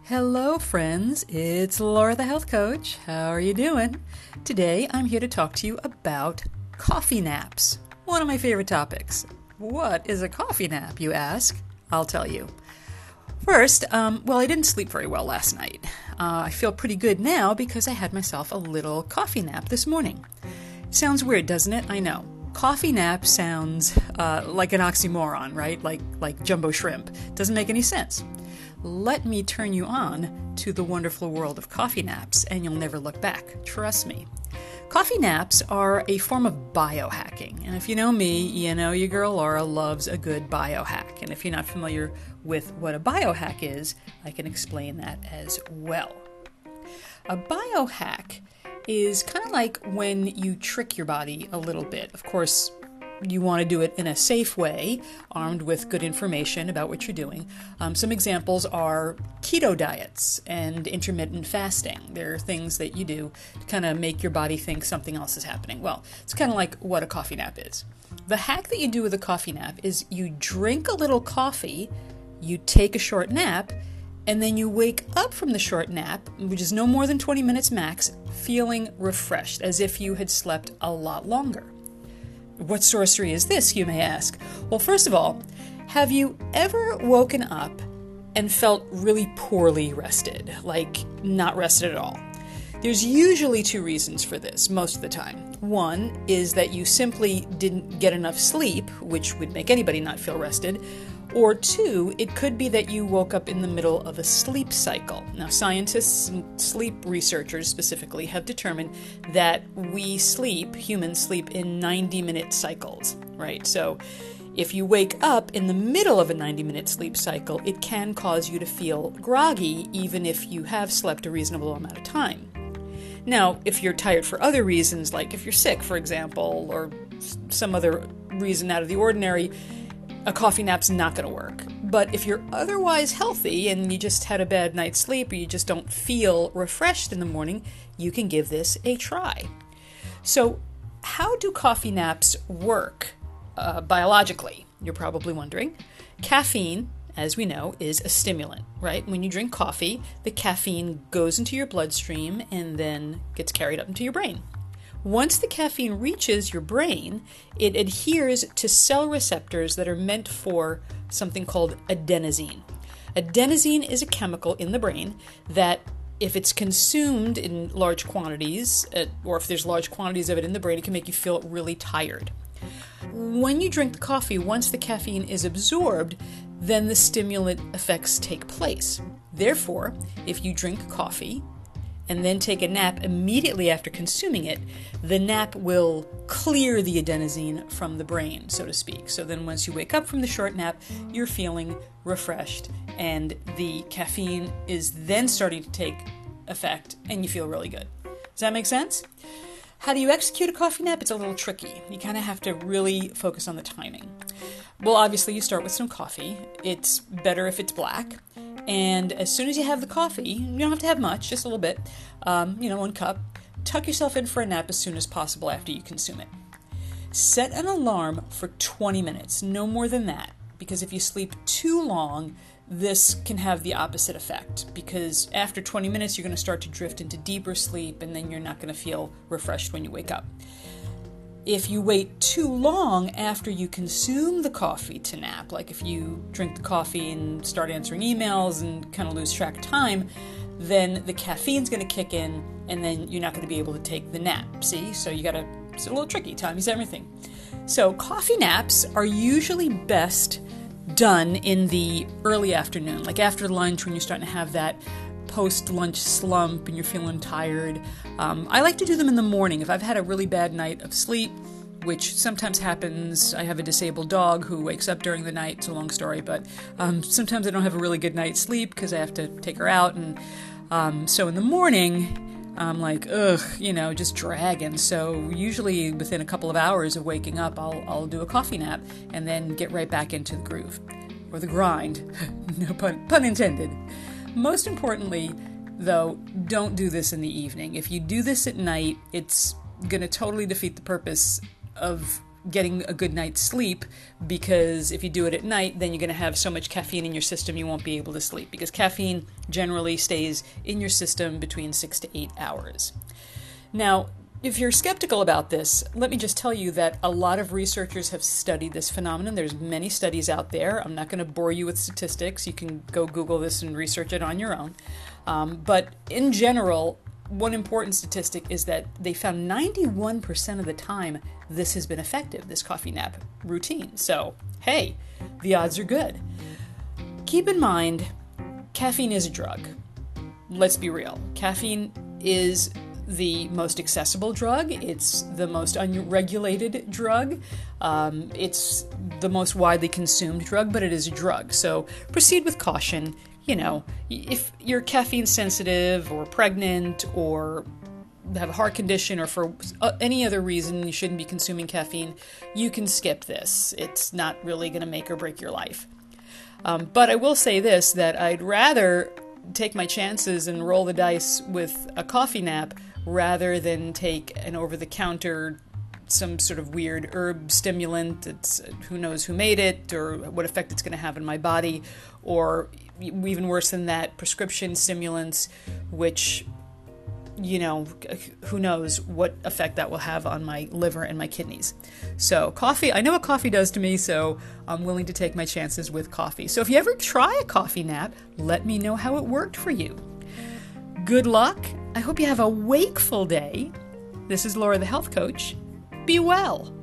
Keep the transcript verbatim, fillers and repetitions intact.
Hello, friends. It's Laura, the health coach. How are you doing? Today, I'm here to talk to you about coffee naps. One of my favorite topics. What is a coffee nap, you ask? I'll tell you. First, um, well, I didn't sleep very well last night. Uh, I feel pretty good now because I had myself a little coffee nap this morning. Sounds weird, doesn't it? I know. Coffee nap sounds uh, like an oxymoron, right? Like like jumbo shrimp. Doesn't make any sense. Let me turn you on to the wonderful world of coffee naps, and you'll never look back. Trust me. Coffee naps are a form of biohacking. And if you know me, you know your girl Laura loves a good biohack. And if you're not familiar with what a biohack is, I can explain that as well. A biohack is kind of like when you trick your body a little bit. Of course, you want to do it in a safe way, armed with good information about what you're doing. Um, some examples are keto diets and intermittent fasting. They're things that you do to kind of make your body think something else is happening. Well, it's kind of like what a coffee nap is. The hack that you do with a coffee nap is you drink a little coffee, you take a short nap, and then you wake up from the short nap, which is no more than twenty minutes max, feeling refreshed, as if you had slept a lot longer. What sorcery is this, you may ask? Well, first of all, have you ever woken up and felt really poorly rested, like not rested at all? There's usually two reasons for this, most of the time. One is that you simply didn't get enough sleep, which would make anybody not feel rested. Or two, it could be that you woke up in the middle of a sleep cycle. Now, scientists and sleep researchers specifically have determined that we sleep, humans sleep in ninety-minute cycles, right? So if you wake up in the middle of a ninety-minute sleep cycle, it can cause you to feel groggy, even if you have slept a reasonable amount of time. Now, if you're tired for other reasons, like if you're sick, for example, or some other reason out of the ordinary, a coffee nap's not going to work. But if you're otherwise healthy and you just had a bad night's sleep or you just don't feel refreshed in the morning, you can give this a try. So how do coffee naps work uh, biologically? You're probably wondering. Caffeine, as we know, is a stimulant, right? When you drink coffee, the caffeine goes into your bloodstream and then gets carried up into your brain. Once the caffeine reaches your brain, it adheres to cell receptors that are meant for something called adenosine. Adenosine is a chemical in the brain that, if it's consumed in large quantities, uh, or if there's large quantities of it in the brain, it can make you feel really tired. When you drink the coffee, once the caffeine is absorbed, then the stimulant effects take place. Therefore, if you drink coffee and then take a nap immediately after consuming it, the nap will clear the adenosine from the brain, so to speak. So then once you wake up from the short nap, you're feeling refreshed, and the caffeine is then starting to take effect, and you feel really good. Does that make sense? How do you execute a coffee nap? It's a little tricky. You kind of have to really focus on the timing. Well, obviously, you start with some coffee. It's better if it's black. And as soon as you have the coffee, you don't have to have much, just a little bit, um, you know, one cup, tuck yourself in for a nap as soon as possible after you consume it. Set an alarm for twenty minutes, no more than that, because if you sleep too long, this can have the opposite effect, because after twenty minutes, you're going to start to drift into deeper sleep, and then you're not going to feel refreshed when you wake up. If you wait too long after you consume the coffee to nap, like if you drink the coffee and start answering emails and kind of lose track of time, then the caffeine's going to kick in and then you're not going to be able to take the nap. See? So you got to, it's a little tricky. Time is everything. So coffee naps are usually best done in the early afternoon, like after lunch when you're starting to have that post-lunch slump and you're feeling tired. Um, I like to do them in the morning. If I've had a really bad night of sleep, which sometimes happens, I have a disabled dog who wakes up during the night. It's a long story, but um, sometimes I don't have a really good night's sleep because I have to take her out. And um, so in the morning, I'm like, ugh, you know, just dragging. So usually within a couple of hours of waking up, I'll, I'll do a coffee nap and then get right back into the groove or the grind. No pun, pun intended. Most importantly, though, don't do this in the evening. If you do this at night, it's going to totally defeat the purpose of getting a good night's sleep, because if you do it at night, then you're going to have so much caffeine in your system you won't be able to sleep, because caffeine generally stays in your system between six to eight hours. Now, if you're skeptical about this, let me just tell you that a lot of researchers have studied this phenomenon. There's many studies out there. I'm not going to bore you with statistics. You can go Google this and research it on your own. Um, but in general, one important statistic is that they found ninety-one percent of the time this has been effective, this coffee nap routine. So, hey, the odds are good. Keep in mind, caffeine is a drug. Let's be real. Caffeine is the most accessible drug. It's the most unregulated drug. Um, it's the most widely consumed drug, but it is a drug. So proceed with caution. You know, if you're caffeine sensitive or pregnant or have a heart condition or for any other reason you shouldn't be consuming caffeine, you can skip this. It's not really going to make or break your life. Um, but I will say this, that I'd rather take my chances and roll the dice with a coffee nap rather than take an over-the-counter, some sort of weird herb stimulant. It's who knows who made it or what effect it's going to have in my body, or even worse than that, prescription stimulants, which, you know, who knows what effect that will have on my liver and my kidneys. So coffee, I know what coffee does to me, so I'm willing to take my chances with coffee. So if you ever try a coffee nap, let me know how it worked for you. Good luck. I hope you have a wakeful day. This is Laura the Health Coach. Be well.